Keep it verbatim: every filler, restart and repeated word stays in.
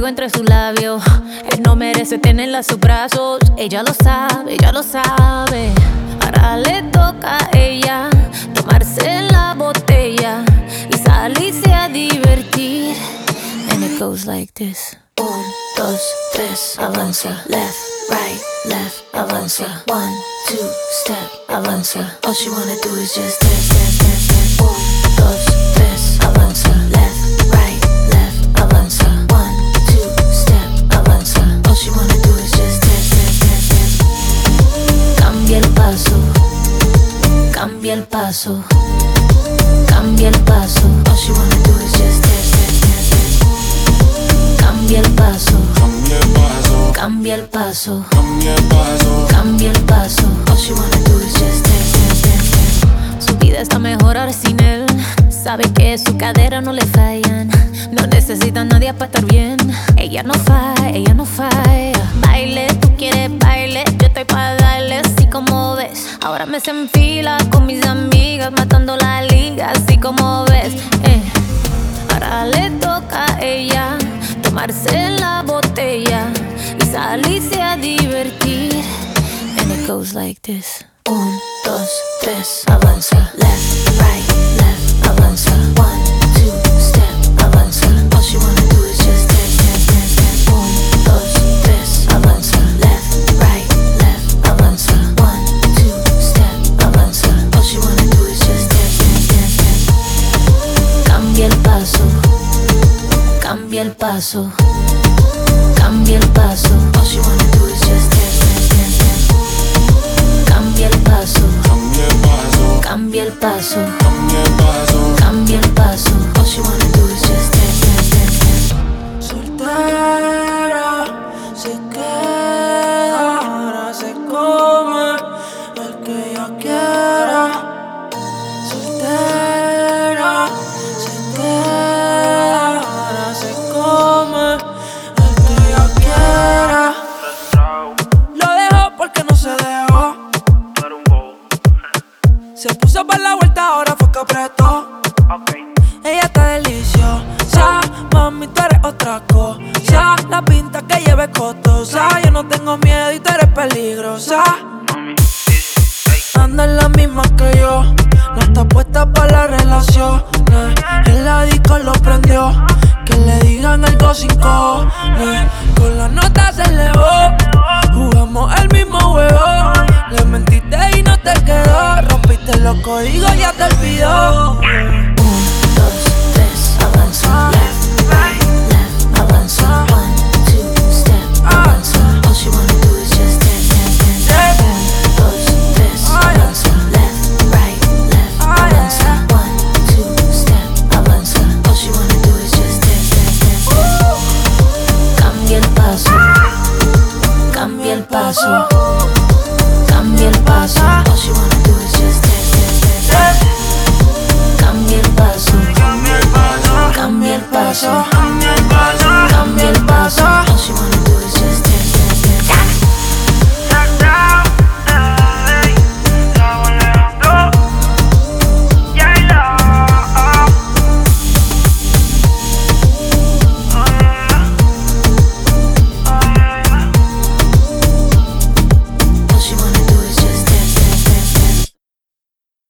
fuego entre sus labios. Él no merece tenerla en sus brazos. Ella lo sabe, ella lo sabe. Ahora le toca a ella tomarse la botella y salirse a divertir. And it goes like this. Un, dos, tres, avanza. Left, right, left, avanza. One, two, step, avanza. All she wanna do is just dance, dance, dance, dance. Un, dos, tres, avanza. Left, right, left, avanza. One, two, step, avanza. All she wanna do is just dance, dance, dance, dance. Cambia el paso, cambia el paso, cambia el paso. All she wanna do is just dance, dance, dance, dance. Cambia el paso, cambia el paso, cambia el paso, cambia el paso, cambia el paso. All she wanna do is just dance, dance, dance, dance. Su vida está mejor ahora sin él. Sabe que su cadera no le fallan. No necesita a nadie para estar bien. Ella no falla, ella no falla. Baile, tú quieres baile, yo estoy para darle así como ves. Ahora me se enfila con mis amigas, matando la liga así como ves. eh. Ahora le toca a ella tomarse la botella y salirse a divertir. And it goes like this. Un, dos, tres, avanza. Left, right, left, avanza. One, two, step, avanza. All she wanna do is just dance, dance, dance, dance. Un, dos, tres, avanza. Left, right, left, avanza. One, two, step, avanza. All she wanna do is just dance, dance, dance, dance. Cambia el paso, cambia el paso, cambia el paso. All she wanna do is just dance, dance, dance, dance. Cambia el paso, cambia el paso, cambia el paso, cambia el paso, cambia el paso. All she wanna do is just dance, dance, dance, dance. Soltera, se queda, ahora se come el que ella quiera. Soltera, se queda, ahora se come el que ella quiera. Lo dejó porque no se dejó. Se puso para la vuelta, ahora fue que apretó. Ella está deliciosa, mami, tú eres otra cosa. La pinta que lleve costosa. Yo no tengo miedo y tú eres peligrosa. Anda en la misma que yo, no está puesta para la relación. En la disco lo prendió, que le digan algo sin cojones. Con la nota se elevó, jugamos el mismo juego. Le mentiste y no te quedó, rompiste los códigos, ya te olvidó. Avanza, left, right, left, avanza. One, two, step, avanza. All she wanna do is just dance, dance, dance, dance. Un, dos, tres, avanza. Left, right, left, avanza. One, two, step, avanza. All she wanna do is just dance, dance, dance, dance. Cambia el paso, cambia el paso,